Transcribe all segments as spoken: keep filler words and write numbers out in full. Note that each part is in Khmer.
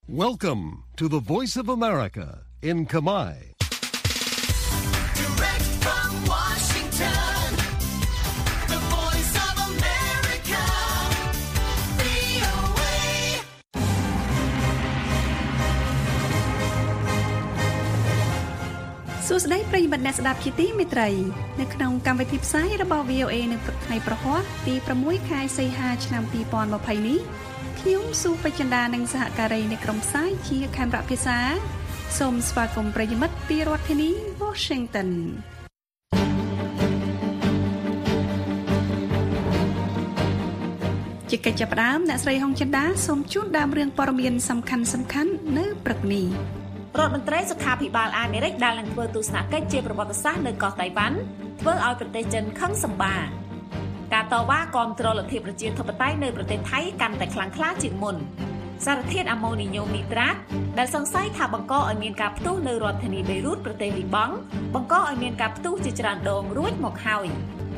Welcome to the Voice of America in Khmer. Direct from Washington, the Voice of America, វី អូ เอសួស្តីប្រិយមិត្តអ្នកស្ដាប់ជាទីមេត្រីនៅក្នុងកម្មវិធីផ្សាយរបស់ វី អូ เอ នៅព្រឹកថ្ងៃប្រហ័សទីប្រាំមួយខែសីហាឆ្នាំពីរពាន់ម្ភៃនេះខ្ញុំស៊ូបចិន្តានិងសហការីនៃក្រុមផ្សាយជាខេមរៈភាសាសូមស្វាគមន៍ប្រិយមិត្តពីរដ្ឋធានី Washington ជាកិច្ចចាប់ផ្ដើមអ្នកស្រីហុងចិន្តាសូមជូនដើមរឿងព័ត៌មានសំខាន់សំខាន់នៅព្រឹកនេះរដ្ឋមន្ត្រីសុខាភិបាលអាមេរិកដែលនឹងធ្វើទស្សនកិច្ចជាប្រវត្តិសាស្ត្រនៅកោះតៃវ៉ាន់ធ្វើឲ្យប្រទេសចិនខឹងសម្បាការតវ៉ាគាំទ្រលទ្ធិប្រជាធិបតេយ្យនៅប្រទេសថៃកាន់តែខ្លាំងក្លាជាងមុនសារធាតុអាម៉ូនីញ៉ូមនីត្រាតដែលសង្ស័យថាបង្កឲ្យមានការផ្ទុះនៅរដ្ឋធានីបេរុតប្រទេសលីបង់បង្កឲ្យមានការផ្ទុះជាច្រើនដងរួចមកហើយ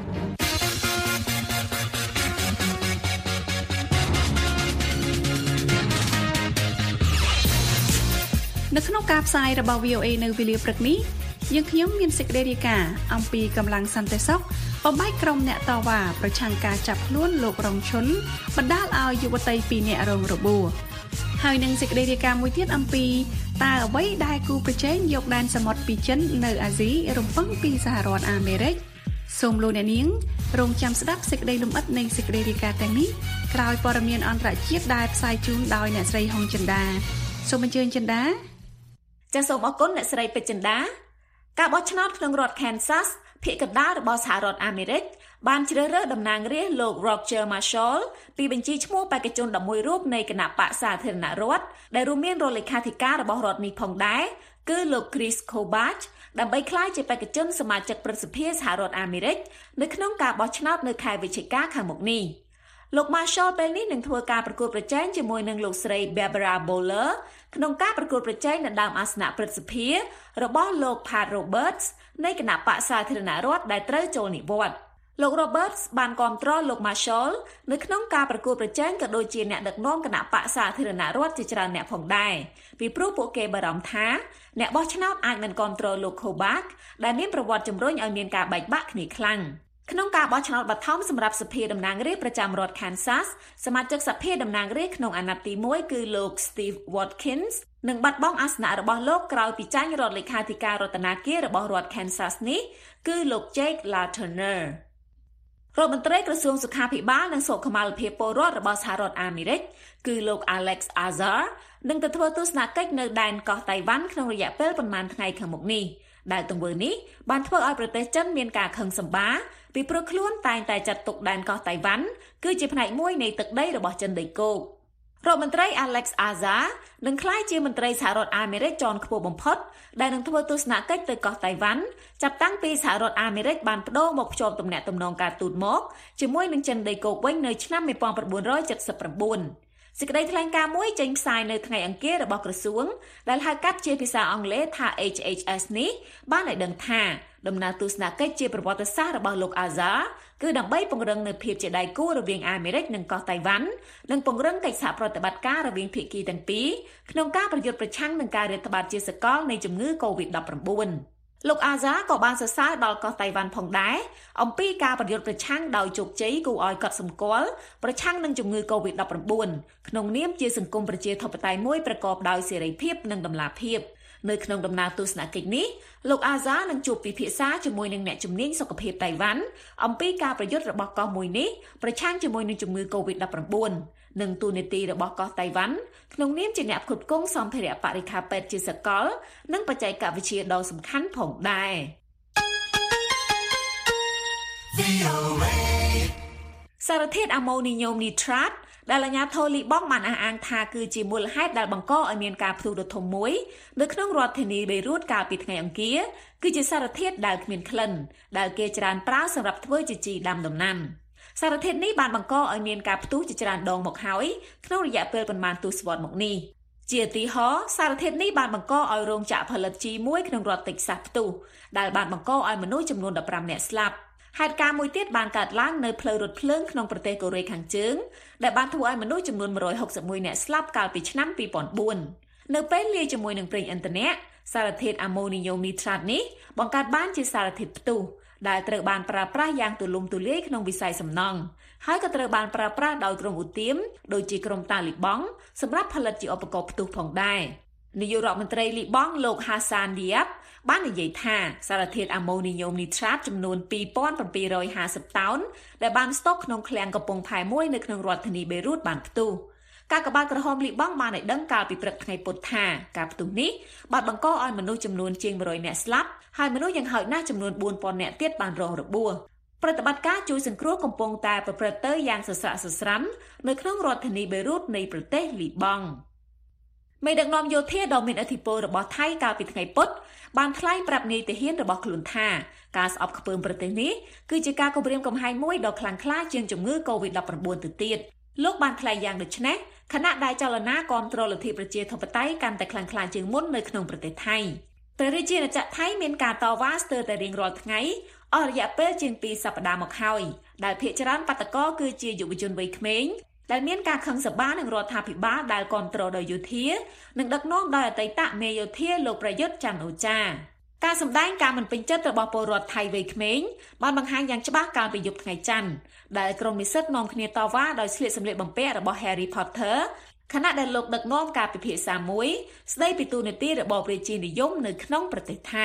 នៅក្នុងការផ្សាយរបស់ វី អូ เอ នៅវេលាព្រឹកនេះយើងខ្ញុំមានសេចក្តីរាយការណ៍អំពីកម្លាំងសន្តិសុខបំបែកក្រុមអ្នកតវ៉ាប្រឆាំងការចាប់ខ្លួនលោករងឈុនបណ្ដាលឲ្យយុវតីពីរនាក់រងរបួសហើយនឹងសេចក្តីរាយការណ៍មួយទៀតអំពីតើអ្វីដែលគូប្រជែងយកដែនសមុទ្រពីចិននៅអាស៊ីរំពឹងពីសហរដ្ឋអាមេរិកសូមលោកអ្នកនាងរងចាំស្ដាប់សេចក្តីលម្អិតនៃសេចក្តីរាយការណ៍ទាំងនេះក្រោយព័ត៌មានអន្តរជាតិដែលផ្សាយជូនដោយអ្នកស្រីហុងចិន្តាសូមអញ្ជើញចិន្តាចាសសូមអរគុណអ្នកស្រីពេជ្រចិន្តាការបោះឆ្នោតក្នុងរដ្ឋ Kansas ភាគកណ្ដាលរបស់សហរដ្ឋអាមេរិកបានជ្រើសរើសតំណាងរាស្ត្រលោក Roger Marshall ពីបញ្ជីឈ្មោះបេក្ខជនដប់មួយរូបនៃគណៈបក្សសាធារណរដ្ឋដែលរួមមានរដ្ឋលេខាធិការរបស់រដ្ឋនេះផងដែរគឺលោក Chris Kobach ដើម្បីក្លាយជាបេក្ខជនសមាជិកព្រឹទ្ធសភាសហរដ្ឋអាមេរិកនៅក្នុងការបោះឆ្នោតនៅខែវិច្ឆិកាខាងមុខនេះលោក Marshall ពេលនេះនឹងធ្វើការប្រកួតប្រជែងជាមួយនឹងលោកស្រី Barbara Boller ក្នុងការប្រកួតប្រជែងនៅដើមអាសនៈព្រឹទ្ធសភារបស់លោក Pat Roberts នៃគណៈបក្សសាធារណរដ្ឋដែលត្រូវចូលនិវត្តន៍លោក Roberts បានគាំទ្រលោក Marshall នៅក្នុងការប្រកួតប្រជែងក៏ដូចជាអ្នកដឹកនាំគណៈបក្សសាធារណរដ្ឋជាច្រើនអ្នកផងដែរពីព្រោះពួកគេបារម្ភថាអ្នកបោះឆ្នោតអាចមិនគាំទ្រលោក Kobach ដែលមានប្រវត្តិជំរុញឲ្យមានការបែកបាក់គ្នាខ្លាំងក្នុងការបោះឆ្នោតបឋមសម្រាប់សភាតំណាងរាស្ត្រប្រចាំរដ្ឋ Kansas សមាជិកសភាតំណាងរាស្ត្រក្នុងអាណត្តិទីមួយគឺលោក Steve Watkins នឹងបាត់បង់អាសនៈរបស់លោកក្រោយពីចាញ់រដ្ឋលេខាធិការរដ្ឋាភិបាលរបស់រដ្ឋ Kansas នេះគឺលោក Jake LaTurner រដ្ឋមន្ត្រីក្រសួងសុខាភិបាលនិងសុខុមាលភាពពលរដ្ឋរបស់សហរដ្ឋអាមេរិកគឺលោក Alex Azar នឹងទៅធ្វើទស្សនកិច្ចនៅដែនកោះតៃវ៉ាន់ក្នុងរយៈពេលប្រមាណថ្ងៃខាងមុខនេះដែលទង្វើនេះបានធ្វើឲ្យប្រទេសចិនមានការខឹងសម្បារពីព្រោះខ្លួនតែងតែចាត់ទុកដែនកោះតៃវ៉ាន់គឺជាផ្នែកមួយនៃទឹកដីរបស់ចិនដីគោករដ្ឋមន្ត្រី Alex Azar នឹងក្លាយជាមន្ត្រីសហរដ្ឋអាមេរិកជាន់ខ្ពស់បំផុតដែលនឹងធ្វើទស្សនកិច្ចទៅកោះតៃវ៉ាន់ចាប់តាំងពីសហរដ្ឋអាមេរិកបានប្តូរមកភ្ជាប់ទំនាក់ទំនងការទូតមកជាមួយនឹងចិនដីគោកវិញនៅឆ្នាំnineteen seventy-nineសេចក្តីថ្លែងការណ៍មួយចេញផ្សាយនៅថ្ងៃអង្គាររបស់ក្រសួងដែលហៅកាត់ជាភាសាអង់គ្លេសថា H H S នេះបានឲ្យដឹងថាដំណើរទស្សនកិច្ចជាប្រវត្តិសាស្ត្ររបស់លោក Azar គឺដើម្បីពង្រឹងនូវភាពជាដៃគូរវាងអាមេរិកនិងកោះតៃវ៉ាន់និងពង្រឹងកិច្ចសហប្រតិបត្តិការរវាងភាគីទាំងពីរក្នុងការប្រយុទ្ធប្រឆាំងនឹងការរាតត្បាតជាសកលនៃជំងឺ COVID nineteenលោក Azar ក៏បានសរសើរដល់កោះតៃវ៉ាន់ផងដែរអំពីការប្រយុទ្ធប្រឆាំងដោយជោគជ័យគួរឲ្យកត់សម្គាល់ប្រឆាំងនឹងជំងឺ COVID nineteen ក្នុងនាមជាសង្គមប្រជាធិបតេយ្យមួយប្រកបដោយសេរីភាពនិងតម្លាភាពនៅក្នុងដំណើរទស្សនកិច្ចនេះលោក Azar នឹងជួបពិភាក្សាជាមួយនឹងអ្នកជំនាញសុខភាពតៃវ៉ាន់អំពីការប្រយុទ្ធរបស់កោះមួយនេះប្រឆាំងជាមួយនឹងជំងឺ COVID nineteen និងទូនាទីរបស់កោះតៃវ៉ាន់ក្នុងនាមជាអ្នកផ្គត់ផ្គង់សម្ភារៈបរិក្ខារពេទ្យជាសកលនិងបច្ចេកវិទ្យាដ៏សំខាន់ផងដែរសារធាតុអាម៉ូនីញ៉ូមនីត្រាតដែលអាជ្ញាធរលីបង់បានអះអាងថាគឺជាមូលហេតុដែលបង្កឲ្យមានការផ្ទុះដ៏ធំមួយនៅក្នុងរដ្ឋធានីបេរុតកាលពីថ្ងៃអង្គារគឺជាសារធាតុដែលគ្មានក្លិនដែលគេច្រើនប្រើសម្រាប់ធ្វើជាជីដាំដំណាំសារធាតុនេះបានបង្កឲ្យមានការផ្ទុះជាច្រើនដងមកហើយក្នុងរយៈពេលប្រមាណទសវត្សរ៍មកនេះជាឧទាហរណ៍សារធាតុនេះបានបង្កឲ្យរោងចក្រផលិតជីមួយក្នុងរដ្ឋតិចសាសផ្ទុះដែលបានបង្កឲ្យមនុស្សចំនួនfifteenនាក់ស្លាប់ហេតុការណ៍មួយទៀតបានកើតឡើងនៅផ្លូវរថភ្លើងក្នុងប្រទេសកូរ៉េខាងជើងដែលបានធ្វើឲ្យមនុស្សចំនួនone hundred sixty-oneនាក់ស្លាប់កាលពីឆ្នាំtwo thousand fourនៅពេលលាយជាមួយនឹងប្រេងឥន្ធនៈសារធាតុអាម៉ូនីញ៉ូមនីត្រាតនេះបង្កើតបានជាសារធាតុផ្ទុះដែលត្រូវបានប្រើប្រាស់យ៉ាងទូលំទូលាយក្នុងវិស័យសំណង់ហើយក៏ត្រូវបានប្រើប្រាស់ដោយក្រុមឧទាមដូចជាក្រុមតាលីបង់សម្រាប់ផលិតជាឧបករណ៍ផ្ទុះផងដែរនាយករដ្ឋមន្ត្រីលីបង់លោក Hassan Diab បាននិយាយថាសារធាតុអាម៉ូនីញ៉ូមនីត្រាតចំនួនtwo thousand seven hundred fiftyតោនដែលបានស្តុកក្នុងឃ្លាំងកំពង់ផែមួយនៅក្នុងរដ្ឋធានីបេរុតបានផ្ទុះការកបាតក្រហមលីបង់បានឲ្យដឹងកាលពីព្រឹកថ្ងៃពុធថាការផ្ទុះនេះបានបង្កឲ្យមនុស្សចំនួនជាងone hundredនាក់ស្លាប់ហើយមនុស្សយ៉ាងហោចណាស់ចំនួនfour thousandនាក់ទៀតបានរងរបួសប្រតិបត្តិការជួយសង្គ្រោះកំពុងតែប្រព្រឹត្តទៅយ៉ាងសស្រាក់សស្រាំនៅក្នុងរដ្ឋធានីបេរុតនៃប្រទេសលីបង់មេដឹកនាំយោធាដ៏មានឥទ្ធិពលរបស់ថៃកាលពីថ្ងៃពុធបានថ្លែងប្រាប់នាយទាហានរបស់ខ្លួនថាការស្អប់ខ្ពើមប្រទេសនេះគឺជាការគំរាមកំហែងមួយដ៏ខ្លាំងក្លាជាងជំងឺ កូវីដnineteen ទៅទៀតលោកបានថ្លែងយ៉ាងដូចនេះខណៈដែលចលនាគាំទ្រលទ្ធិប្រជាធិបតេយ្យកាន់តែខ្លាំងក្លាជាងមុននៅក្នុងប្រទេសថៃព្រះរាជាណាចក្រថៃមានការតវ៉ាស្ទើរតែរៀងរាល់ថ្ងៃអស់រយៈពេលជាងtwoសប្តាហ៍មកហើយដែលភាគច្រើនបាតកោគឺជាយុវជនវ័យក្មេងដែលមានការខឹងសម្បារនឹងរដ្ឋាភិបាលដែលគាំទ្រដោយយោធានិងដឹកនាំដោយអតីតមេយោធាលោកប្រយុទ្ធច័ន្ទអូចាការសម្ដែងការមិនពេញចិត្តរបស់ពលរដ្ឋថៃវ័យក្មេងបានបង្ហាញយ៉ាងច្បាស់កាលពីយប់ថ្ងៃច័ន្ទដែលក្រុមនិស្សិតនាំគ្នាតវ៉ាដោយស្លៀកសម្លៀកបំពាក់របស់ Harry Potter ខណៈដែលលោកដឹកនាំការពិភាក្សាមួយស្ដីពីទូនាទីរបបរាជានិយមនៅក្នុងប្រទេសថៃ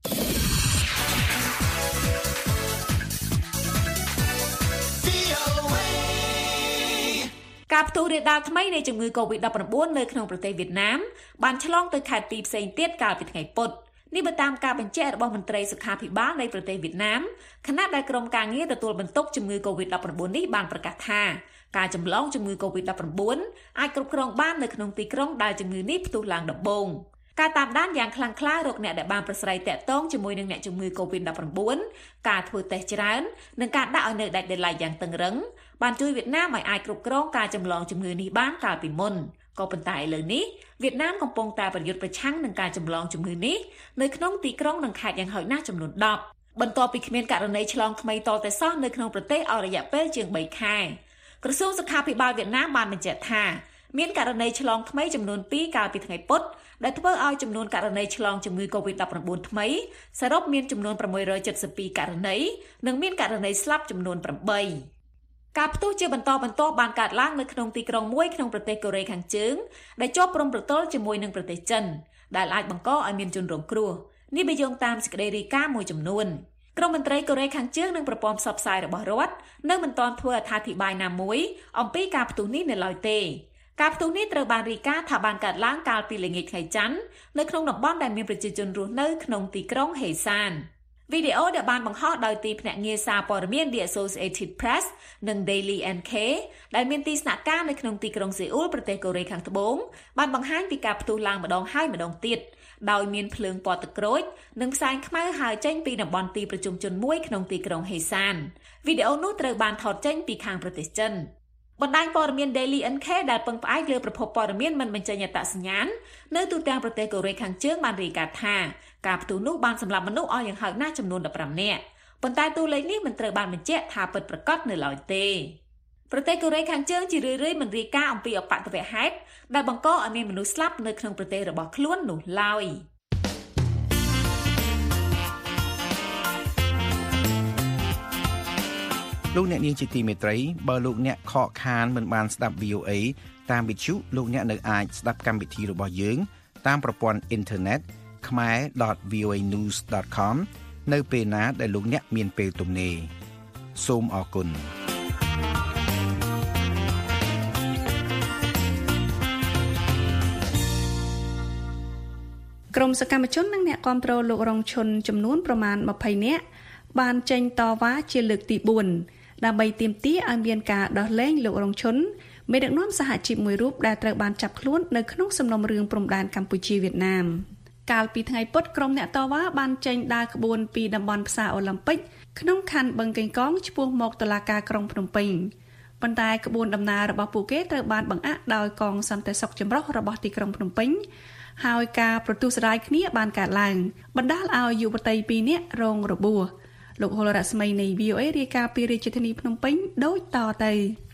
ការផ្ទុះរាលដាលថ្មីនៃជំងឺ កូវីដnineteen នៅក្នុងប្រទេសវៀតណាមបានឆ្លងទៅខេត្តពីរផ្សេងទៀតកាលពីថ្ងៃពុធនេះបើតាមការបញ្ជាក់របស់មន្ត្រីសុខាភិបាលនៃប្រទេសវៀតណាមខណៈដែលក្រុមការងារទទួលបន្ទុកជំងឺ កូវីដnineteen នេះបានប្រកាសថាការចម្លងជំងឺ កូវីដnineteen អាចគ្រប់គ្រងបាននៅក្នុងទីក្រុងដែលជំងឺនេះផ្ទុះឡើងដំបូងការតាមដានយ៉ាងខ្លាំងក្លារកអ្នកដែលបានប្រស្រ័យតាក់ទងជាមួយនឹងអ្នកជំងឺ កូវីដnineteen ការធ្វើតេស្តច្រើននិងការដាក់ឲ្យនៅដាច់ដោយឡែកយ៉ាងតឹងរ៉ឹងបានជួយវៀតណាមឲ្យអាចគ្រប់គ្រងការចម្លងជំងឺនេះបានកាលពីមុនក៏ប៉ុន្តែឥឡូវនេះវៀតណាមកំពុងតែប្រយុទ្ធប្រឆាំងនឹងការចម្លងជំងឺនេះនៅក្នុងទីក្រុងនិងខេត្តយ៉ាងហោចណាស់ចំនួនtenបន្ទាប់ពីគ្មានករណីឆ្លងថ្មីតតែសោះនៅក្នុងប្រទេសអស់រយៈពេលជាងthreeខែក្រសួងសុខាភិបាលវៀតណាមបានបញ្ជាក់ថាមានករណីឆ្លងថ្មីចំនួនtwoកាលពីថ្ងៃពុធដែលធ្វើឲ្យចំនួនករណីឆ្លងជំងឺ កូវីដnineteen ថ្មីសរុបមានចំនួនsix hundred seventy-twoករណីនិងមានករណីស្លាប់ចំនួនeightការផ្ទុះជាបន្តបន្ទាប់បានកើតឡើងនៅក្នុងទីក្រុងមួយក្នុងប្រទេសកូរ៉េខាងជើងដែលជាប់ព្រំប្រទល់ជាមួយនឹងប្រទេសចិនដែលអាចបង្កឲ្យមានជនរងគ្រោះនេះបើយោងតាមសេចក្តីរាយការណ៍មួយចំនួនក្រុមមន្ត្រីកូរ៉េខាងជើងនិងប្រព័ន្ធផ្សព្វផ្សាយរបស់រដ្ឋនៅមិនទាន់ធ្វើអត្ថាធិប្បាយណាមួយអំពីការផ្ទុះនេះនៅឡើយទេការផ្ទុះនេះត្រូវបានរាយការណ៍ថាបានកើតឡើងកាលពីល្ងាចថ្ងៃច័ន្ទនៅក្នុងតំបន់ដែលមានប្រជាជនរស់នៅក្នុងទីក្រុងហេសានវីដេអូដែលបានបង្ហោះដោយទីភ្នាក់ងារសារព័ត៌មាន The Associated Press និង Daily เอ็น เค ដែលមានទីស្នាក់ការនៅក្នុងទីក្រុងសេអ៊ូលប្រទេសកូរ៉េខាងត្បូងបានបង្ហាញពីការផ្ទុះឡើងម្ដងហើយម្ដងទៀតដោយមានភ្លើងពណ៌ទឹកក្រូចនិងផ្សែងខ្មៅហើរចេញពីតំបន់ទីប្រជុំជនមួយក្នុងទីក្រុងហេសានវីដេអូនោះត្រូវបានថតចេញពីខាងប្រទេសចិនបណ្ដាញព័ត៌មាន Daily เอ็น เค ដែលពឹងផ្អែកលើប្រភពព័ត៌មានមិនបញ្ចេញអត្តសញ្ញាណនៅទូទាំងប្រទេសកូរ៉េខាងជើងបានរាយការណ៍ថាការផ្ទុះនោះបានសម្លាប់មនុស្សអស់យ៉ាងហោចណាស់ចំនួនfifteenនាក់ប៉ុន្តែតួលេខនេះមិនត្រូវបានបញ្ជាក់ថាពិតប្រាកដនៅឡើយទេប្រទេសកូរ៉េខាងជើងជារឿយៗមិនរាយការណ៍អំពីអបតវហេតុដែលបង្កឲ្យមានមនុស្សស្លាប់នៅក្នុងប្រទេសរបស់ខ្លួននោះឡើយលោកអ្នកនាងជាទីមេត្រីបើលោកអ្នកខកខានមិនបានស្ដាប់ V O A តាមវិទ្យុលោកអ្នកនៅអាចស្ដាប់កម្មវិធីរបស់យើងតាមប្រព័ន្ធអ៊ីនធឺណិត khmer dot v o a news dot com នៅពេលណាដែលលោកអ្នកមានពេលទំនេរសូមអរគុណក្រុមសកម្មជននិងអ្នកគាំទ្រលោករងឈុនចំនួនប្រមាណtwentyនាក់បានចេញតវ៉ាជាលើកទីfourដើម្បីទាមទារឲ្យមានការដោះលែងលោករងឈុនមេដឹកនាំសហជីពមួយរូបដែលត្រូវបានចាប់ខ្លួននៅក្នុងសំណុំរឿងព្រំដែនកម្ពុជាវៀតណាមកាលពីថ្ងៃពុធក្រុមអ្នកតវ៉ាបានចេញដើរក្បួនពីតំបន់ផ្សារអូឡ িম্প ិកក្នុងខណ្ឌបឹងកេងកងឆ្ពោះមកតុលាការក្រុងភ្នំពេញប៉ុន្តែក្បួនដំណើររបស់ពួកគេត្រូវបានបង្អាក់ដោយកងសន្តិសុខចម្រុះរបស់ទីក្រុងភ្នំពេញហើយការប្រទុះស្រាយគ្នាបានកើតឡើងបណ្ដាលឲ្យយុវតីtwoនាក់រងរបួសលោកហុលរស្មីនៃ วี โอ เอ រាយការណ៍ពីរាជធានីភ្នំពេញដូចតទៅ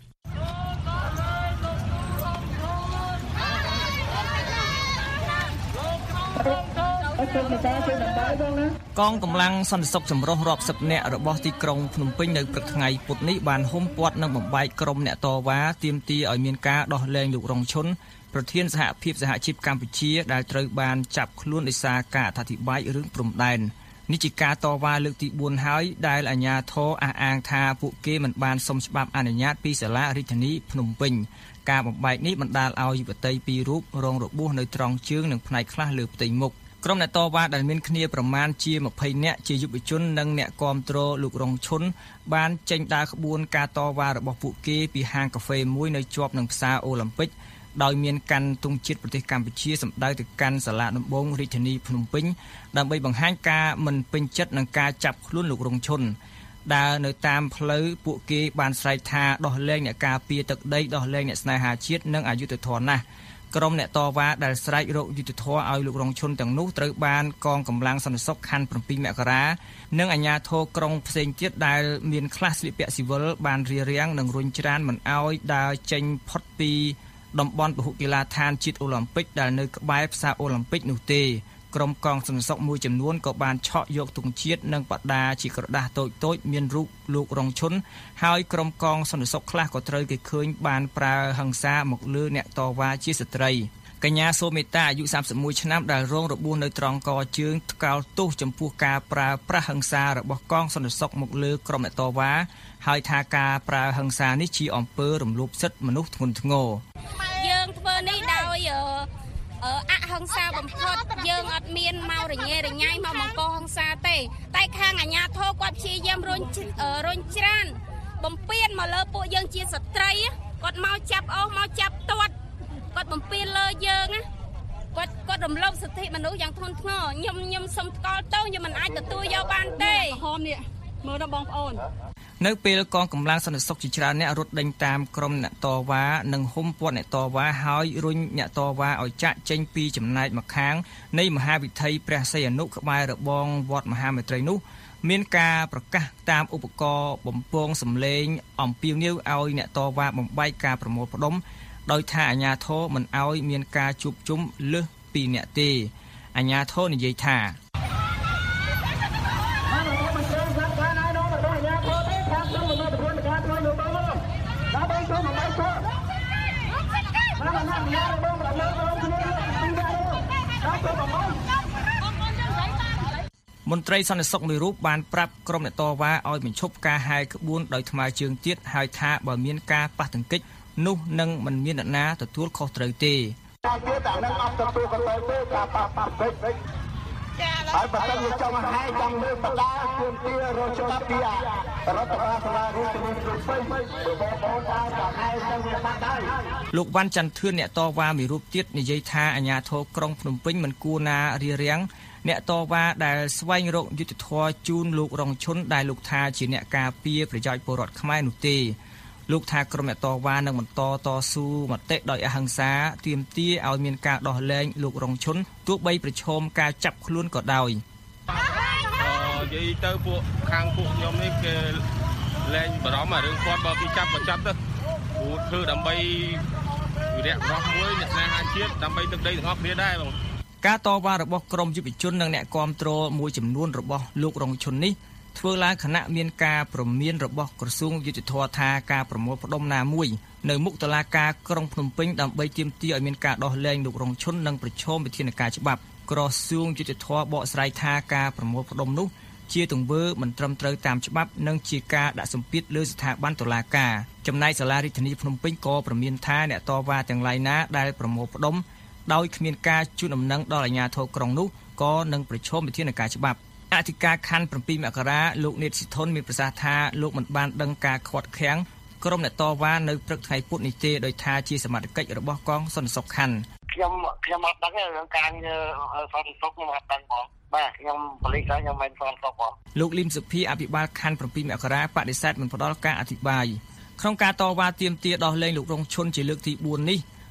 កងកម្លាំងសន្តិសុខចម្រុះរាប់សិបនាក់របស់ទីក្រុងភ្នំពេញនៅព្រឹកថ្ងៃពុធនេះបានហ៊ុមព័ទ្ធនិងបំបែកក្រុមអ្នកតវ៉ាទាមទារឲ្យមានការដោះលែងលោករងឈុនប្រធានសហភាពសហជីពកម្ពុជាដែលត្រូវបានចាប់ខ្លួនដោយសារការអធិប្បាយរឿងព្រំដែននេះជាការតវ៉ាលើកទីបួនហើយដែលអាជ្ញាធរអះអាងថាពួកគេមិនបានសុំច្បាប់អនុញ្ញាតពីសាលារាជធានីភ្នំពេញការបំបែកនេះបណ្ដាលឲ្យយុវតីពីររូបរងរបួសនៅត្រង់ជើងនិងផ្នែកខ្លះលើផ្ទៃមុខក្រុមអ្នកតវ៉ាដែលមានគ្នាប្រមាណជាยี่สิบនាក់ជាយុវជននិងអ្នកគាំទ្រលោករងឈុនបានចេញដើរក្បួនការតវ៉ារបស់ពួកគេពីហាងកាហ្វេមួយនៅជាប់នឹងផ្សារអូឡ িম্প ិកដោយមានកាន់ទង់ជាតិប្រទេសកម្ពុជាសម្ដៅទៅកាន់សាលាដំបងរាជធានីភ្នំពេញដើម្បីបង្ហាញការមិនពេញចិត្តនឹងការចាប់ខ្លួនលោករងឈុនដើរនៅតាមផ្លូវពួកគេបានស្រែកថាដោះលែងអ្នកការពារទឹកដីដោះលែងអ្នកស្នេហាជាតិនិងអយុត្តិធម៌ណាស់ក្រុមអ្នកតវ៉ាដែលស្រែករកយុត្តិធម៌ឲ្យលោករងឈុនទាំងនោះត្រូវបានកងកម្លាំងសន្តិសុខខណ្ឌប្រាំពីរមករានិងអាជ្ញាធរក្រុងផ្សេងទៀតដែលមានខ្លះស្លៀកពាក់ស៊ីវិលបានរារាំងនិងរុញច្រានមិនឲ្យដើរចេញផុតពីតំបន់ពហុកីឡាដ្ឋានជាតិអូឡ িম্প ិកដែលនៅក្បែរផ្សារអូឡ িম্প ិកនោះទេក្រុមកងសន្តិសុខមួយចំនួនក៏បានឆក់យកទង់ជាតិនិងបដាជាក្រដាសតូចតូចមានរូបលោករងឈុនហើយក្រុមកងសន្តិសុខខ្លះក៏ត្រូវគេឃើញបានប្រើហិង្សាមកលើអ្នកតវ៉ាជាស្ត្រីកញ្ញាសូមេតាអាយុសាមសិបមួយឆ្នាំដែលរងរបួសនៅត្រង់កជើងថ្កោលទោសចំពោះការប្រើប្រាស់ហិង្សារបស់កងសន្តិសុខមកលើក្រុមអ្នកតវ៉ាហើយថាការប្រើហិង្សានេះជាអំពើរំលោភសិទ្ធិមនុស្សធ្ងន់ធ្ងរយើងធ្វើនេះដោយអហិង្សាបំផុតយើងអត់មានមករញ៉េរញ៉ៃមកបង្កហិង្សាទេតែខាងអាជ្ញាធរគាត់ព្យាយាមរុញរុញច្រានបំពេញមកលើពួកយើងជាស្ត្រីគាត់មកចាប់អស់មកចាប់ទាត់គាត់បំពេញលើយើងណាគាត់គាត់រំលោភសិទ្ធិមនុស្សយ៉ាងធ្ងន់ធ្ងរខ្ញុំខ្ញុំសុំថ្កោលទោសខ្ញុំមិនអាចទទួលយកបានទេហមនេះមើលដល់បងប្អូននៅពេលកងកម្លាំងសន្តិសុខជាច្រើនអ្នករត់ដេញតាមក្រុមអ្នកតវ៉ានិងហ៊ុមព័ទ្ធអ្នកតវ៉ាហើយរុញអ្នកតវ៉ាឲ្យចាក់ចេញពីចំណែកម្ខាងនៃមហាវិថីព្រះសីហនុក្បែររបងវត្តមហាមេត្រីនោះមានការប្រកាសតាមឧបករណ៍បំពងសម្លេងអំពាវនាវឲ្យអ្នកតវ៉ាបំបែកការប្រមូលផ្ដុំដោយថាអាជ្ញាធរមិនឲ្យមានការជួបជុំលើសពីរនាក់ទេអាជ្ញាធរនិយាយថាមន្ត្រីសន្តិសុខមួយរូបបានប្រាប់ក្រុមអ្នកតវ៉ាឲ្យបញ្ឈប់ការហែក្បួនដោយថ្មើរជើងទៀតហើយថាបើមានការប៉ះទង្គិចនោះនឹងមិនមានអ្នកណាទទួលខុសត្រូវទេការទៀតតែនឹងអត់ទទួលខុសត្រូវទេការប៉ះប៉ះពេកហើយបើសិនជាចង់ហែចង់លើបដាជួនទីរកច្បាប់ពីរដ្ឋបាលសាលារាជធានីភ្នំពេញបើបងប្អូនថាហែទៅវាបាត់ហើយលោកវ៉ាន់ច័ន្ទធឿនអ្នកតវ៉ាមួយរូបទៀតនិយាយថាអាជ្ញាធរក្រុងភ្នំពេញមិនគួរណារារាំងអ្នកតវ៉ាដែលស្វែងរកយុត្តិធម៌ជូនលោករងឈុនដែលលោកថាជាអ្នកការពារប្រយោជន៍ពលរដ្ឋខ្មែរនោះទេលោកថាក្រុមអ្នកតវ៉ានឹងបន្តតស៊ូមតិដោយអហិង្សាទាមទារឲ្យមានការដោះលែងលោករងឈុនទោះបីប្រឈមការចាប់ខ្លួនក៏ដោយនិយាយទៅពួកខាងពួកខ្ញុំនេះគេលែងបារម្ភរឿងគាត់បើគេចាប់ក៏ចាប់ទៅព្រោះធ្វើដើម្បីវិរៈបរោះមួយអ្នកស្នេហាជាតិដើម្បីទឹកដីទាំងអស់គ្នាដែរបងការតវ៉ារបស់ក្រុមយុវជននិងអ្នកគាំទ្រមួយចំនួនរបស់លោករងឈុននេះធ្វើឡើងខណៈមានការព្រមានរបស់ក្រសួងយុតិធធម៌ថាការប្រមូលផ្ដុំណាមួយនៅមុខតុលាការក្រុងភ្នំពេញដើម្បីទាមទារឲ្យមានការដោះលែងលោករងឈុននិងប្រឈមវិធានការច្បាប់ក្រសួងយុតិធធម៌បកស្រាយថាការប្រមូលផ្ដុំនោះជាទង្វើមិនត្រឹមត្រូវតាមច្បាប់និងជាការដាក់សម្ពាធលើស្ថាប័នតុលាការចំណែកសាលារាជធានីភ្នំពេញក៏ព្រមានថាអ្នកតវ៉ាទាំងឡាយណាដែលប្រមូលផ្ដុំដោយគ្មានការជូនដំណឹងដល់អាជ្ញាធរក្រុងនោះក៏នឹងប្រឈមវិធានការច្បាប់អធិការខណ្ឌប្រាំពីរមករាលោកនេតស៊ីធុនមានប្រសាសន៍ថាលោកមិនបានដឹងការខាត់ខាំងក្រុមអ្នកតវ៉ានៅព្រឹកថ្ងៃពុធនេះទេដោយថាជាសមត្ថកិច្ចរបស់កងសន្តិសុខខណ្ឌខ្ញុំខ្ញុំអត់ដឹងរឿងការសន្តិសុខខ្ញុំអត់ដឹងបងបាទខ្ញុំប៉ូលីសខ្ញុំមិនសន្តិសុខបងលោកលីមសុភីអភិបាលខណ្ឌប្រាំពីរមករាបដិសេធមិនផ្ដល់ការអធិប្បាយក្នុងការតវ៉ាទាមទារដោះលែងលោករងឈុនជាលើកទីបួននេះ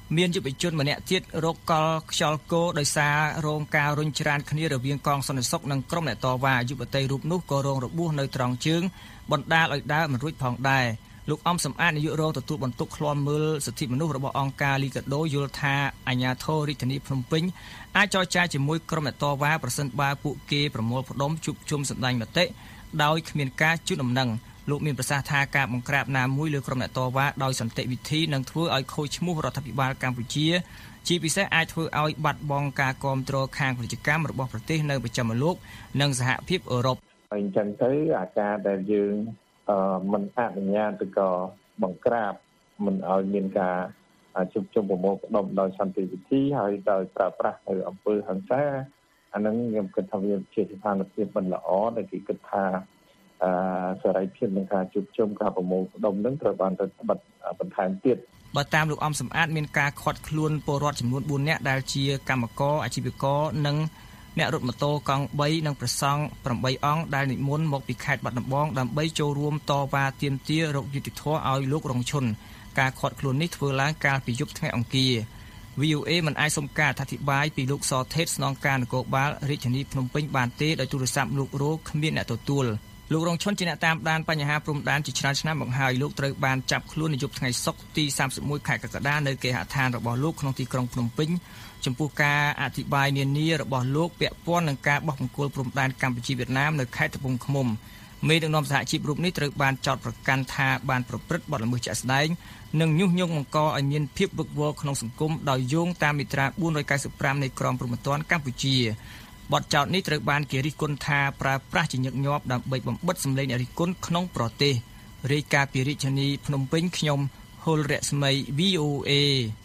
មានយុវជនម្នាក់ទៀតរកកលខ្យល់គោដោយសាររងការរុញច្រានគ្នារវាងកងសន្តិសុខនិងក្រុមអ្នកតវ៉ាយុវតីរូបនោះក៏រងរបួសនៅត្រង់ជើងបណ្ដាលឲ្យដើរមិនរួចផងដែរលោកអំសំអាតនាយករងទទួលបន្ទុកឃ្លាំមើលសិទ្ធិមនុស្សរបស់អង្គការលីកាដូយល់ថាអាជ្ញាធររាជធានីភ្នំពេញអាចចរចាជាមួយក្រុមអ្នកតវ៉ាប្រសិនបើពួកគេប្រមូលផ្ដុំជួបជុំសម្ដែងមតិដោយគ្មានការជូនដំណឹងលោកមានប្រសាសន៍ថាការបង្ក្រាបណាមួយលើក្រុមអ្នកតវ៉ាដោយសន្តិវិធីនឹងធ្វើឲ្យខូចឈ្មោះរដ្ឋាភិបាលកម្ពុជាជាពិសេសអាចធ្វើឲ្យបាត់បង់ការគ្រប់គ្រងខាងពាណិជ្ជកម្មរបស់ប្រទេសនៅប្រចាំលោកនិងសហភាពអឺរ៉ុបអញ្ចឹងទៅអាការដែលយើងអឺមិនអនុញ្ញាតទៅក៏បង្ក្រាបមិនឲ្យមានការជួបជុំប្រមូលផ្ដុំដោយសន្តិវិធីហើយដោយប្រើប្រាស់នៅអំពើហិង្សាអានឹងខ្ញុំគិតថាវាជាស្ថានភាពមិនល្អដែលគេគិតថាអឺសេរីភាពនៃការជួបជុំការប្រមូលផ្ដុំនឹងត្រូវបានទៅបិទបន្ថែមទៀតបើតាមលោកអំសំអាតមានការខាត់ខ្លួនពលរដ្ឋចំនួនបួននាក់ដែលជាកម្មករអាជីវករនិងអ្នករត់ម៉ូតូកង់បីនិងប្រសង់ប្រាំបីអង្គដែលនិមន្តមកពីខេត្តបាត់ដំបងដើម្បីចូលរួមតវ៉ាទាមទាររកយុត្តិធម៌ឲ្យលោករងឈុនការខាត់ខ្លួននេះធ្វើឡើងកាលពីយប់ថ្ងៃអង្គារ វី អូ เอ មិនអាចសុំការអធិប្បាយពីលោកសថេតស្នងការនគរបាលរាជធានីភ្នំពេញបានទេដោយទូរស័ព្ទលោករោគ្មានអ្នកទទួលលោករងឈុនជាអ្នកតាមដានបញ្ហាព្រំដែនជាច្រើនឆ្នាំមកហើយលោកត្រូវបានចាប់ខ្លួននៅយប់ថ្ងៃសុក្រទីសាមសិបមួយខែកក្កដានៅគេហដ្ឋានរបស់លោកក្នុងទីក្រុងភ្នំពេញចំពោះការអធិប្បាយនានារបស់លោកពាក់ព័ន្ធនឹងការបោះបង្គោលព្រំដែនកម្ពុជាវៀតណាមនៅខេត្តត្បូងឃ្មុំមេដឹកនាំសហជីពរូបនេះត្រូវបានចោទប្រកាន់ថាបានប្រព្រឹត្តបទល្មើសជាក់ស្ដែងនិងញុះញង់បង្កឲ្យមានភាពវឹកវរក្នុងសង្គមដោយយោងតាមមាត្រាបួនរយកៅសិបប្រាំនៃក្រមព្រហ្មទណ្ឌកម្ពុជាបទចោទនេះត្រូវបានគេរិះគន់ថាប្រើប្រាស់ជាញឹកញាប់ដើម្បីបំបិទសម្លេងអ្នករិះគន់ក្នុងប្រទេសរាយការណ៍ពីរាជធានីភ្នំពេញខ្ញុំហុលរស្មី វី អូ เอ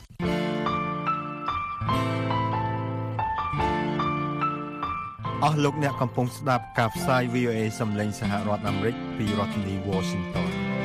អស់លោកអ្នកកំពុងស្ដាប់ការផ្សាយ វី អូ เอ សម្លេងសហរដ្ឋអាមេរិកពីរដ្ឋធានី Washington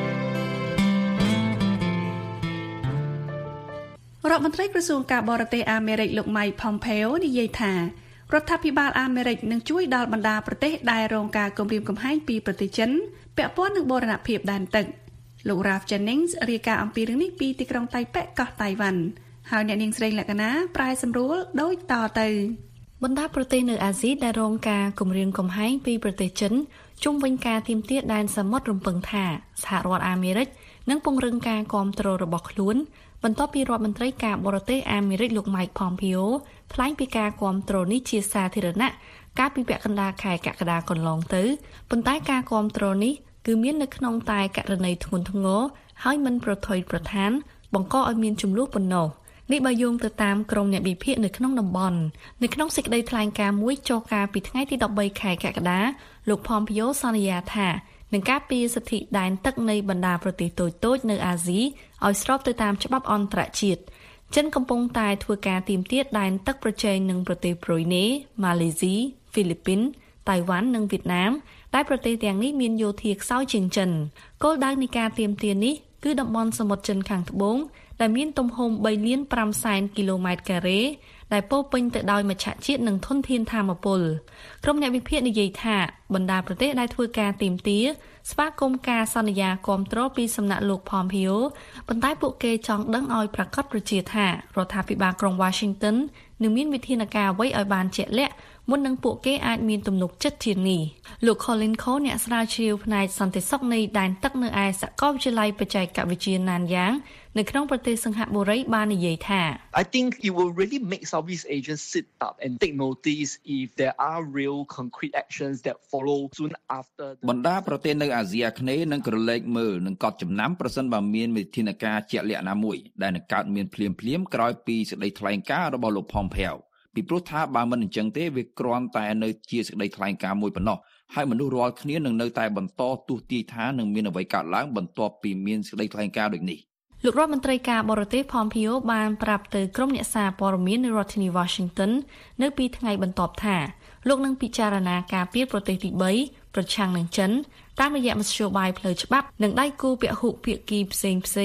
រដ្ឋមន្ត្រីក្រសួងការបរទេសអាមេរិកលោក Mike Pompeo និយាយថារដ្ឋាភិបាលអាមេរិកនឹងជួយដល់បណ្ដាប្រទេសដែលរងការគំរាមកំហែងពីប្រទេសចិនពាក់ព័ន្ធនឹងបូរណភាពដែនទឹកលោក Ralph Jennings រាយការណ៍អំពីរឿងនេះពីទីក្រុងតៃប៉េកោះតៃវ៉ាន់ហើយអ្នកនាងស្រីលក្ខណាប្រែសម្រួលដូចតទៅបណ្ដាប្រទេសនៅអាស៊ីដែលរងការគំរាមកំហែងពីប្រទេសចិនជុំវិញការទាមទារដែនសមុទ្ររំពឹងថាសហរដ្ឋអាមេរិកនឹងពង្រឹងការគ្រប់គ្រងរបស់ខ្លួនបន្ទាប់ពីរដ្ឋមន្ត្រីការបរទេសអាមេរិកលោក Mike Pompeo ថ្លែងពីការគ្រប់គ្រងនេះជាសាធារណៈកាលពីពាក់កណ្ដាលខែកក្កដាកន្លងទៅប៉ុន្តែការគ្រប់គ្រងនេះគឺមាននៅក្នុងតែករណីធ្ងន់ធ្ងរហើយមិនប្រថុយប្រថានបង្កឲ្យមានចំនួនប៉ុណ្ណោះនេះបើយោងទៅតាមក្រមអ្នកវិភាគនៅក្នុងតំបន់នៅក្នុងសេចក្តីថ្លែងការណ៍មួយចុះកាលពីថ្ងៃទីដប់បីខែកក្កដាលោក Pompeo សន្យាថានឹងការពារសិទ្ធិដែនទឹកនៃបណ្ដាប្រទេសតូចៗនៅអាស៊ីឲ្យស្របទៅតាមច្បាប់អន្តរជាតិចិនកំពុងតែធ្វើការទាមទារដែនទឹកប្រជែងនឹងប្រទេសប្រ៊ុយណេម៉ាឡេស៊ីហ្វីលីពីនតៃវ៉ាន់និងវៀតណាមដែលប្រទេសទាំងនេះមានយោធាខ្សោយជាងចិនគោលដៅនៃការទាមទារនេះគឺតំបន់សមុទ្រចិនខាងត្បូងដែលមានទំហំបីលានប្រាំសែនគីឡូម៉ែត្រការ៉េដែលពោរពេញទៅដោយមច្ឆជាតិនិងធនធានថាមពលក្រុមអ្នកវិភាគនិយាយថាបណ្ដាប្រទេសដែលធ្វើការទាមទារស្វាគមន៍ការសន្យាគាំទ្រពីសំណាក់លោក Pompeo ប៉ុន្តែពួកគេចង់ដឹងឲ្យប្រាកដប្រជាថារដ្ឋាភិបាលក្រុង Washington នឹងមានវិធានការអ្វីឲ្យបានជាក់លាក់មុននឹងពួកគេអាចមានទំនុកចិត្តជាងនេះលោក Colin Cole អ្នកស្រាវជ្រាវផ្នែកសន្តិសុខនៃដែនទឹកនៅឯសាកលវិទ្យាល័យបច្ចេកវិទ្យាណានយ៉ាងនៅក្នុងប្រទេសសិង្ហបុរីបាននិយាយថា I think it will really make Southeast Asians sit up and take notice if there are real concrete actions that follow soon after បណ្ដាប្រទេសនៅអាស៊ីអាគ្នេយ៍នឹងក្រឡេកមើលនិងកត់ចំណាំប្រសិនបើមានវិធានការជាក់លាក់ណាមួយដែលនឹងកើតមានភ្លាមភ្លាមក្រោយពីសេចក្តីថ្លែងការណ៍របស់លោក Pompeo ពីព្រោះថាបើមិនអញ្ចឹងទេវាគ្រាន់តែនៅជាសេចក្តីថ្លែងការណ៍មួយប៉ុណ្ណោះហើយមនុស្សរាល់គ្នានឹងនៅតែបន្តទស្សទាយថានឹងមានអ្វីកើតឡើងបន្ទាប់ពីមានសេចក្តីថ្លែងការណ៍ដូចនេះលោករដ្ឋមន្ត្រីការបរទេស Pompeo បានប្រាប់ទៅក្រុមអ្នកសារព័ត៌មាននៅរដ្ឋធានី Washington នៅពីថ្ងៃបន្ទាប់ថាលោកនឹងពិចារណាការពារប្រទេសទីបីប្រឆាំងនឹងចិនតាមរយៈមធ្យោបាយផ្លូវច្បាប់និងដៃគូពហុភាគីផ្សេងៗ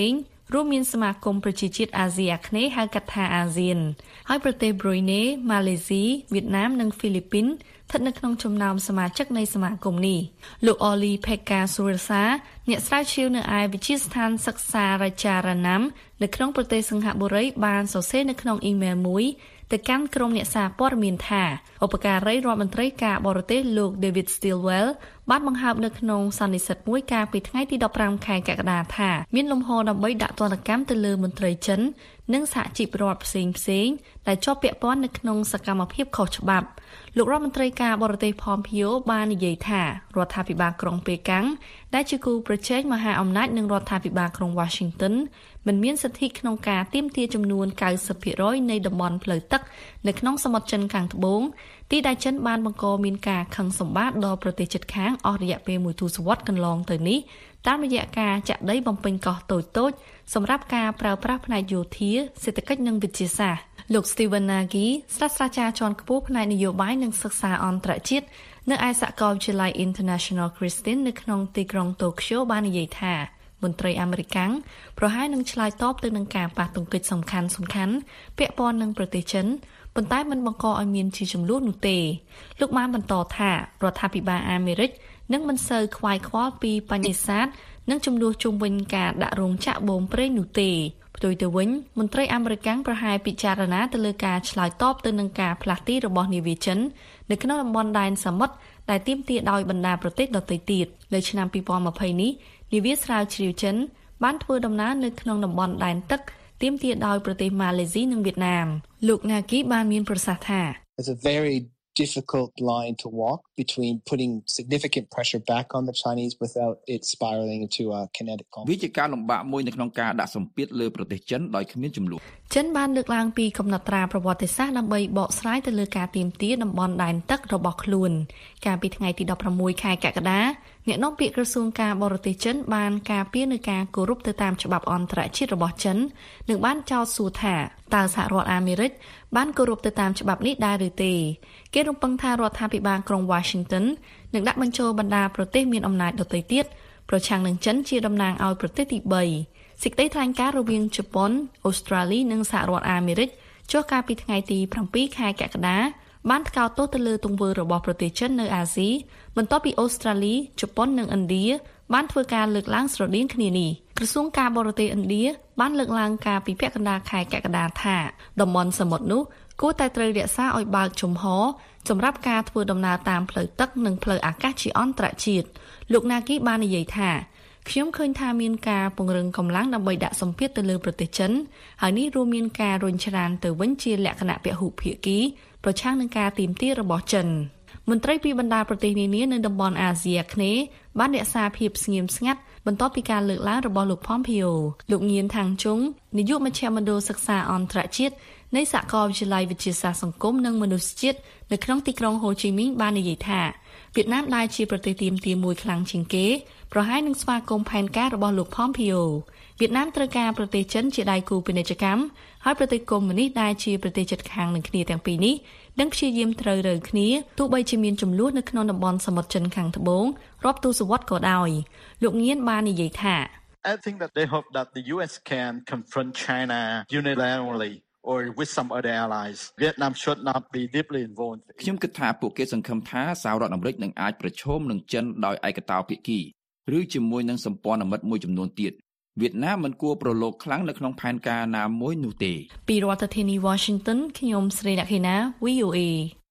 រួមមានសមាគមប្រជាជាតិអាស៊ីអាគ្នេយ៍ហៅកាត់ថាអាស៊ានហើយប្រទេសប្រ៊ុយណេម៉ាឡេស៊ីវៀតណាមនិងហ្វីលីពីនស្ថិតនៅក្នុងចំណោមសមាជិកនៃសមាគមនេះលោកអលីផេកាស៊ូរសាអ្នកស្រាវជ្រាវនៅឯវិទ្យាស្ថានសិក្សារាជារណាំនៅក្នុងប្រទេសសិង្ហបុរីបានសរសេរនៅក្នុងអ៊ីមែលមួយទៅកាន់ក្រុមអ្នកសារព័ត៌មានថាឧបការីរដ្ឋមន្ត្រីការបរទេសលោក David Stilwell បានបង្ហើបនៅក្នុងសន្និសីទមួយកាលពីថ្ងៃទីដប់ប្រាំខែកក្កដាថាមានលំហដើម្បីដាក់ទណ្ឌកម្មទៅលើមន្ត្រីចិននិងសហជីពរដ្ឋផ្សេងផ្សេងដែលជាប់ពាក់ព័ន្ធនៅក្នុងសកម្មភាពខុសច្បាប់លោករដ្ឋមន្ត្រីការបរទេសផមភីយ៉ូបាននិយាយថារដ្ឋាភិបាលក្រុងប៉េកាំងដែលជាគូប្រជែងមហាអំណាចនឹងរដ្ឋាភិបាលក្រុង Washington មិនមានសិទ្ធិក្នុងការទាមទារចំនួន 九十%នៃតំបន់ផ្លូវទឹកនៅក្នុងសមុទ្រចិនខាងត្បូងទីដែលចិនបានបង្កមានការខឹងសម្បារដល់ប្រទេសជិតខាងអស់រយៈពេលមួយទសវត្សរ៍កន្លងទៅនេះតាមរយៈការចាក់ដីបំពេញកោះតូចៗសម្រាប់ការប្រើប្រាស់ផ្នែកយោធាសេដ្ឋកិច្ចនិងវិទ្យាសាស្ត្រលោក Steven Nagy សាស្ត្រាចារ្យជាន់ខ្ពស់ផ្នែកនយោបាយនិងសិក្សាអន្តរជាតិនៅឯសាកលវិទ្យាល័យ International Christian នៅក្នុងទីក្រុងតូក្យូបាននិយាយថាមន្ត្រីអាមេរិកប្រហែលនឹងឆ្លើយតបទៅនឹងការប៉ះទង្គិចសំខាន់សំខាន់ពាក់ព័ន្ធនឹងប្រទេសចិនប៉ុន្តែមិនបង្កឲ្យមានជាចំនួននោះទេលោកបានបន្តថារដ្ឋាភិបាលអាមេរិកនឹងមិនសូវខ្វាយខ្វល់ពីបញ្ហាសាស្ត្រនិងចំនួនជុំវិញការដាក់រោងចក្របូមប្រេងនោះទេផ្ទុយទៅវិញមន្ត្រីអាមេរិកប្រហែលពិចារណាទៅលើការឆ្លើយតបទៅនឹងការផ្លាស់ទីរបស់នាវាចិននៅក្នុងតំបន់ដែនសមុទ្រដែលទាមទារដោយបណ្ដាប្រទេសដទៃទៀតនៅឆ្នាំពីរពាន់ម្ភៃនេះនាវាស្រាវជ្រាវចិនបានធ្វើដំណើរនៅក្នុងតំបន់ដែនទឹកទាមទារដោយប្រទេសម៉ាឡេស៊ីនិងវៀតណាមលោកណាគីបានមានប្រសាសន៍ថា It's a very difficult line to walk between putting significant pressure back on the Chinese without it spiraling into a kinetic conflict. វាជាការលំបាកមួយនៅក្នុងការដាក់សម្ពាធលើប្រទេសចិនដោយគ្មានចំនួនចិនបានលើកឡើងពីកំណត់ត្រាប្រវត្តិសាស្ត្រដើម្បីបកស្រាយទៅលើការទាមទារតំបន់ដែនទឹករបស់ខ្លួនកាលពីថ្ងៃទីដប់ប្រាំមួយខែកក្កដាអ្នកនាំពាក្យក្រសួងការបរទេសចិនបានការពារនូវការគោរពទៅតាមច្បាប់អន្តរជាតិរបស់ចិននិងបានចោទសួរថាតើសហរដ្ឋអាមេរិកបានគោរពទៅតាមច្បាប់នេះដែរឬទេគេរំពឹងថារដ្ឋាភិបាលក្រុង Washington នឹងដាក់បញ្ចូលបណ្ដាប្រទេសមានអំណាចដទៃទៀតប្រឆាំងនឹងចិនជាតំណាងឲ្យប្រទេសទីបីសេចក្តីថ្លែងការណ៍រវាងជប៉ុនអូស្ត្រាលីនិងសហរដ្ឋអាមេរិកចុះកាលពីថ្ងៃទីប្រាំពីរខែកក្កដាបានថ្កោលទោសទៅលើទង្វើរបស់ប្រទេសចិននៅអាស៊ីបន្ទាប់ពីអូស្ត្រាលីជប៉ុននិងឥណ្ឌាបានធ្វើការលើកឡើងស្រដៀងគ្នានេះក្រសួងការបរទេសឥណ្ឌាបានលើកឡើងការពីពាក់កណ្ដាលខែកក្កដាថាតំបន់សមុទ្រនោះគួរតែត្រូវរក្សាឲ្យបើកចំហសម្រាប់ការធ្វើដំណើរតាមផ្លូវទឹកនិងផ្លូវអាកាសជាអន្តរជាតិលោកណាគីបាននិយាយថាខ្ញុំឃើញថាមានការពង្រឹងកម្លាំងដើម្បីដាក់សម្ពាធទៅលើប្រទេសចិនហើយនេះរួមមានការរុញច្រានទៅវិញជាលក្ខណៈពហុភាគីប្រឆាំងនឹងការទាមទាររបស់ចិនមន្ត្រីពីបណ្ដាប្រទេសនានានៅតំបន់អាស៊ីអាគ្នេយ៍បានរក្សាភាពស្ងៀមស្ងាត់បន្ទាប់ពីការលើកឡើងរបស់លោកផមភីយ៉ូលោកញៀនថាងជុងនាយកមជ្ឈមណ្ឌលសិក្សាអន្តរជាតិនៃសាកលវិទ្យាល័យវិទ្យាសាស្ត្រសង្គមនិងមនុស្សជាតិនៅក្នុងទីក្រុងហូជីមីញបាននិយាយថាវៀតណាមដែលជាប្រទេសទាមទារមួយខ្លាំងជាងគេប្រហែលនឹងស្វាគមន៍ផែនការរបស់លោកផមភីយ៉ូវៀតណាមត្រូវការប្រទេសចិនជាដៃគូពាណិជ្ជកម្មហើយប្រទេសកុម្មុយនីសដែលជាប្រទេសជិតខាងនឹងគ្នាទាំងពីរនេះនឹងព្យាយាមត្រូវរើគ្នាទោះបីជាមានចំនួននៅក្នុងតំបន់សមុទ្រចិនខាងត្បូងរាប់ទសវត្សរ៍ក៏ដោយលោកញៀនបាននិយាយថា I think that they hope that the U S can confront China unilaterally or with some other allies. Vietnam should not be deeply involved. ខ្ញុំគិតថាពួកគេសង្ឃឹមថាសហរដ្ឋអាមេរិកនឹងអាចប្រឈមនឹងចិនដោយឯកតោភាគីឬជាមួយនឹងសម្ព័ន្ធមិត្តមួយចំនួនទៀតវៀតណាមមិនគួរប្រឡូកខ្លាំងនៅក្នុងផែនការណាមួយនោះទេពីរដ្ឋធានី Washington ខ្ញុំស្រីលក្ខិណា V O A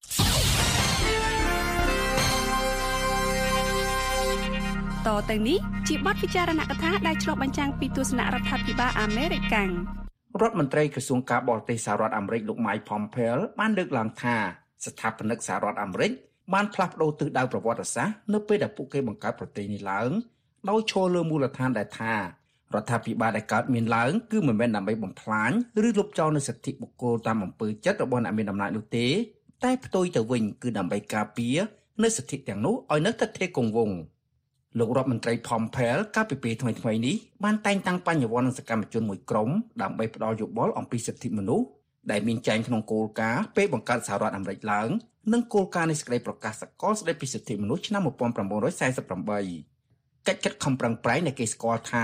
តទៅនេះជាបទពិចារណកថាដែលឆ្លុះបញ្ចាំងពីទស្សនៈរដ្ឋាភិបាលអាមេរិករដ្ឋមន្ត្រីក្រសួងការបរទេសសហរដ្ឋអាមេរិកលោក Mike Pompeo បានលើកឡើងថាស្ថាបនិកសហរដ្ឋអាមេរិកបានផ្លាស់ប្តូរទិសដៅប្រវត្តិសាស្ត្រនៅពេលដែលពួកគេបង្កើតប្រទេសនេះឡើងដោយឈរលើមូលដ្ឋានដែលថារដ្ឋាភិបាលដែលកើតមានឡើងគឺមិនមែនដើម្បីបំផ្លាញឬលុបចោលនូវសិទ្ធិបុគ្គលតាមអំពើចិត្តរបស់អ្នកមានអំណាចនោះទេតែផ្ទុយទៅវិញគឺដើម្បីការពារនូវសិទ្ធិទាំងនោះឲ្យនៅស្ថិតស្ថេរគង់វង្សលោករដ្ឋមន្ត្រី Pompeo កាលពីពេលថ្មីៗនេះបានតែងតាំងបញ្ញវន្តនិងសកម្មជនមួយក្រុមដើម្បីផ្ដល់យោបល់អំពីសិទ្ធិមនុស្សដែលមានចែងក្នុងគោលការណ៍ពេលបង្កើតសហរដ្ឋអាមេរិកឡើងនិងគោលការណ៍នៃសេចក្តីប្រកាសសកលស្តីពីសិទ្ធិមនុស្សឆ្នាំnineteen forty-eightកិច្ចខិតខំប្រឹងប្រែងដែលគេស្គាល់ថា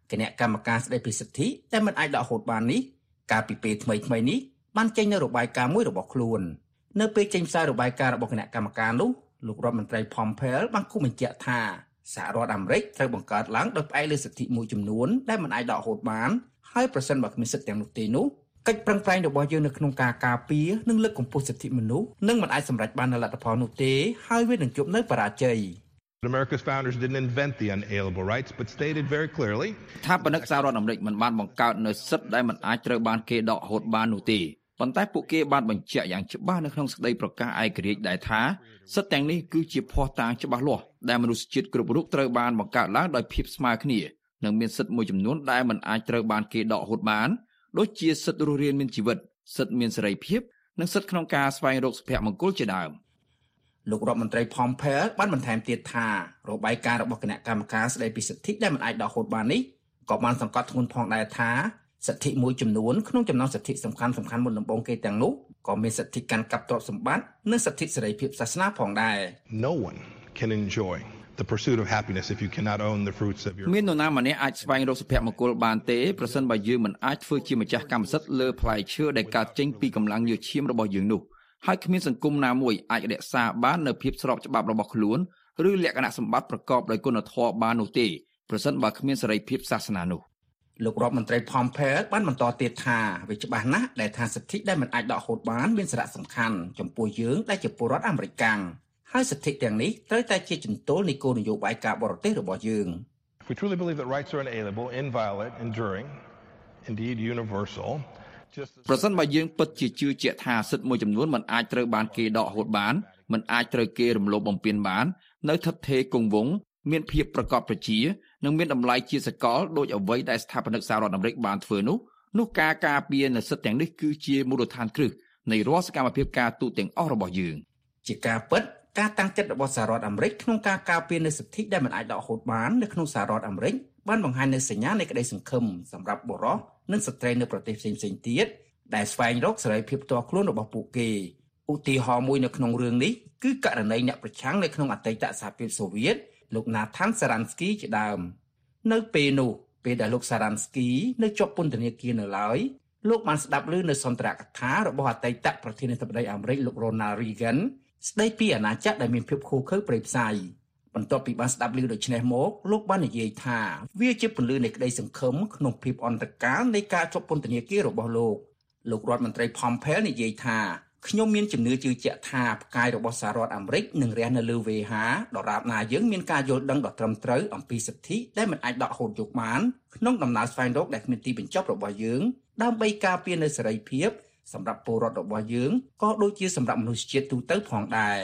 គណៈកម្មការស្តីពីសិទ្ធិតែមិនអាចដកហូតបាននេះកាលពីពេលថ្មីថ្មីនេះបានចេញនូវរបាយការណ៍មួយរបស់ខ្លួននៅពេលចេញផ្សាយរបាយការណ៍របស់គណៈកម្មការនោះលោករដ្ឋមន្ត្រី Pompeo បានគូបញ្ជាក់ថាសហរដ្ឋអាមេរិកត្រូវបង្កើតឡើងដោយផ្អែកលើសិទ្ធិមួយចំនួនដែលមិនអាចដកហូតបានហើយប្រសិនបើគ្មានសិទ្ធិទាំងនោះទេនោះកិច្ចប្រឹងប្រែងរបស់យើងនៅក្នុងការការពារនិងលើកកម្ពស់សិទ្ធិមនុស្សនឹងមិនអាចសម្រេចបាននូវលទ្ធផលនោះទេហើយវានឹងជួបនូវបរាជ័យ America's founders didn't invent the unalienable rights but stated very clearly ថាបនិកសហរដ្ឋអាមេរិកមិនបានបង្កើតនូវសិទ្ធិដែលមិនអាចត្រូវបានគេដកហូតបាននោះទេប៉ុន្តែពួកគេបានបញ្ជាក់យ៉ាងច្បាស់នៅក្នុងសេចក្តីប្រកាសឯករាជ្យដែលថាសិទ្ធិទាំងនេះគឺជាភស្តុតាងច្បាស់លាស់ដែលមនុស្សជាតិគ្រប់រូបត្រូវបានបង្កើតឡើងដោយភាពស្មើគ្នានិងមានសិទ្ធិមួយចំនួនដែលមិនអាចត្រូវបានគេដកហូតបានដូចជាសិទ្ធិរស់រានមានជីវិតសិទ្ធិមានសេរីភាពនិងសិទ្ធិក្នុងការស្វែងរកសុភមង្គលជាដើមលោករដ្ឋមន្ត្រី Pompeo បានបន្ថែមទៀតថារបាយការណ៍របស់គណៈកម្មការស្តីពីសិទ្ធិដែលមិនអាចដកហូតបាននេះក៏បានសង្កត់ធ្ងន់ផងដែរថាសិទ្ធិមួយចំនួនក្នុងចំណោមសិទ្ធិសំខាន់សំខាន់មុនដំបូងគេទាំងនោះក៏មានសិទ្ធិកាន់កាប់ទ្រព្យសម្បត្តិនិងសិទ្ធិសេរីភាពសាសនាផងដែរ No one can enjoy the pursuit of happiness if you cannot own the fruits of your មាននរណាម្នាក់អាចស្វែងរកសុភមង្គលបានទេប្រសិនបើយើងមិនអាចធ្វើជាម្ចាស់កម្មសិទ្ធិលើផ្លែឈើដែលកើតចេញពីកម្លាំងញើសឈាមរបស់យើងនោះហើយគ្មានសង្គមណាមួយអាចរក្សាបាននូវភាពស្របច្បាប់របស់ខ្លួនឬលក្ខណៈសម្បត្តិប្រកបដោយគុណធម៌បាននោះទេប្រសិនបើគ្មានសេរីភាពសាសនានោះលោករដ្ឋមន្ត្រី Pompeo បានបន្តទៀតថាវាច្បាស់ណាស់ដែលថាសិទ្ធិដែលមិនអាចដកហូតបានមានសារៈសំខាន់ចំពោះយើងដែលជាពលរដ្ឋអាមេរិកកាំងហើយសិទ្ធិទាំងនេះត្រូវតែជាជំទល់នៃគោលនយោបាយការបរទេសរបស់យើង If we truly believe that rights are inalienable, inviolate, enduring, indeed universal ប្រសិនបើយើងពិតជាជឿជាក់ថាសិទ្ធិមួយចំនួនមិនអាចត្រូវបានគេដកហូតបានមិនអាចត្រូវគេរំលោភបំពានបាននៅឋិតថេរគង់វង្សមានភាពប្រកបប្រជានិងមានតម្លៃជាសកលដោយអ្វីដែលស្ថាបនិកសហរដ្ឋអាមេរិកបានធ្វើនោះនោះការការពារនូវសិទ្ធិទាំងនេះគឺជាមូលដ្ឋានគ្រឹះនៃរាល់សកម្មភាពការទូតទាំងអស់របស់យើងជាការពិតការតាំងចិត្តរបស់សហរដ្ឋអាមេរិកក្នុងការការពារនូវសិទ្ធិដែលមិនអាចដកហូតបាននៅក្នុងសហរដ្ឋអាមេរិកបានបង្ហាញនូវសញ្ញានៃក្តីសង្ឃឹមសម្រាប់បុរសនិងស្ត្រីនៅប្រទេសផ្សេងៗទៀតដែលស្វែងរកសេរីភាពផ្ទាល់ខ្លួនរបស់ពួកគេឧទាហរណ៍មួយនៅក្នុងរឿងនេះគឺករណីអ្នកប្រឆាំងនៅក្នុងអតីតសហភាពសូវៀតលោក Nathan Sharansky ជាដើមនៅពេលនោះពេលដែលលោក Sharansky នៅជាប់ពន្ធនាគារនៅឡើយលោកបានស្ដាប់ឮនៅសន្ទរកថារបស់អតីតប្រធានាធិបតីអាមេរិកលោក Ronald Reagan ស្ដីពីអាណាចក្រដែលមានភាពឃោរឃៅព្រៃផ្សៃបន្ទាប់ពីបានស្ដាប់ឮដូច្នេះមកលោកបាននិយាយថាវាជាពន្លឺនៃក្តីសង្ឃឹមក្នុងភាពអន្តរកាលនៃការជាប់ពន្ធនាគាររបស់លោកលោករដ្ឋមន្ត្រី Pompeo និយាយថាខ្ញុំមានជំនឿជឿជាក់ថាផ្កាយរបស់សហរដ្ឋអាមេរិកនឹងរះនៅលើវេហាដរាបណាយើងមានការយល់ដឹងដ៏ត្រឹមត្រូវអំពីសិទ្ធិដែលមិនអាចដកហូតយកបានក្នុងដំណើរស្វែងរកដែលគ្មានទីបញ្ចប់របស់យើងដើម្បីការពារនូវសេរីភាពសម្រាប់ពលរដ្ឋរបស់យើងក៏ដូចជាសម្រាប់មនុស្សជាតិទូទៅផងដែរ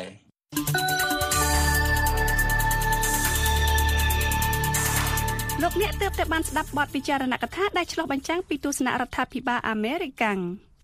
លោកអ្នកទើបតែបានស្ដាប់បទពិចារណកថាដែលឆ្លុះបញ្ចាំងពីទស្សនៈរដ្ឋាភិបាលអាមេរិកកាំង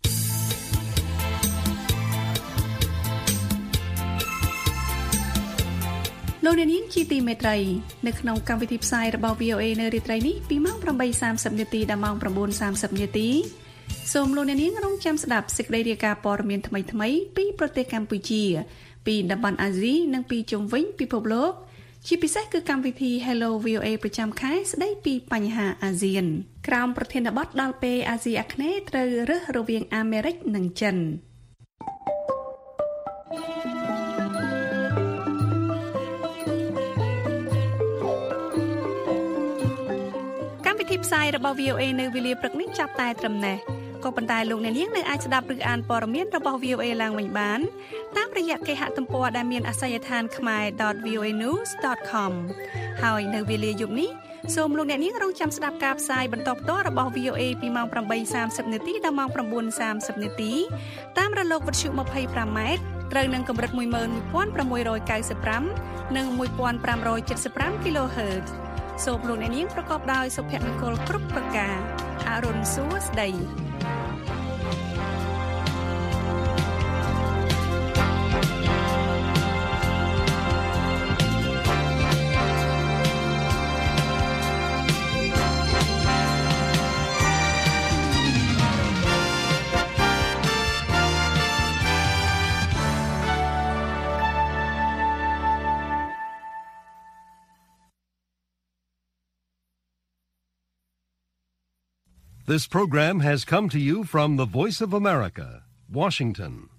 លោកអ្នកនាងជាទីមេត្រីនៅក្នុងកម្មវិធីផ្សាយរបស់ វី អូ អេ នៅរាត្រីនេះពីម៉ោង ប្រាំបីសាមសិប នាទីដល់ម៉ោង ៩សាមសិប នាទីសូមលោកអ្នកនាងរងចាំស្ដាប់សេចក្តីរាយការណ៍ព័ត៌មានថ្មីៗពីប្រទេសកម្ពុជាពីតំបន់អាស៊ីនិងពីជុំវិញពិភពលោកជាពិសេសគឺកម្មវិធី Hello វី អូ អេ ប្រចាំខែស្ដីពីបញ្ហាអាស៊ានក្រោមប្រធានបទដល់ពេលអាស៊ីអាគ្នេយ៍ត្រូវរើសរវាងអាមេរិកនិងចិនកម្មវិធីផ្សាយរបស់ វី អូ អេ នៅវេលាព្រឹកនេះចាប់តែត្រឹមនេះក៏ប៉ុន្តែលោកអ្នកនាងនៅអាចស្ដាប់ឬអានព័ត៌មានរបស់ វី អូ អេ ឡើងវិញបានតាមរយៈគេហទំព័រដែលមានអាសយដ្ឋាន khmae dot v o a news dot com ហើយនៅវេលាយប់នេះសូមលោកអ្នកនាងរងចាំស្ដាប់ការផ្សាយបន្តផ្ទាល់របស់ វី អូ អេ ពីម៉ោង ប្រាំបីសាមសិប នាទីដល់ម៉ោង ៩សាមសិប នាទីតាមរលកវិទ្យុ ម្ភៃប្រាំម៉ែត្រត្រូវនឹងកម្រិត មួយម៉ឺនមួយពាន់ប្រាំមួយរយកៅសិបប្រាំ និង មួយពាន់ប្រាំរយเจ็ดสิบห้า kHz សូមលោកអ្នកនាងប្រកបដោយសុភមង្គលគ្រប់ប្រការអរុនសួស្ដី This program has come to you from the Voice of America, Washington.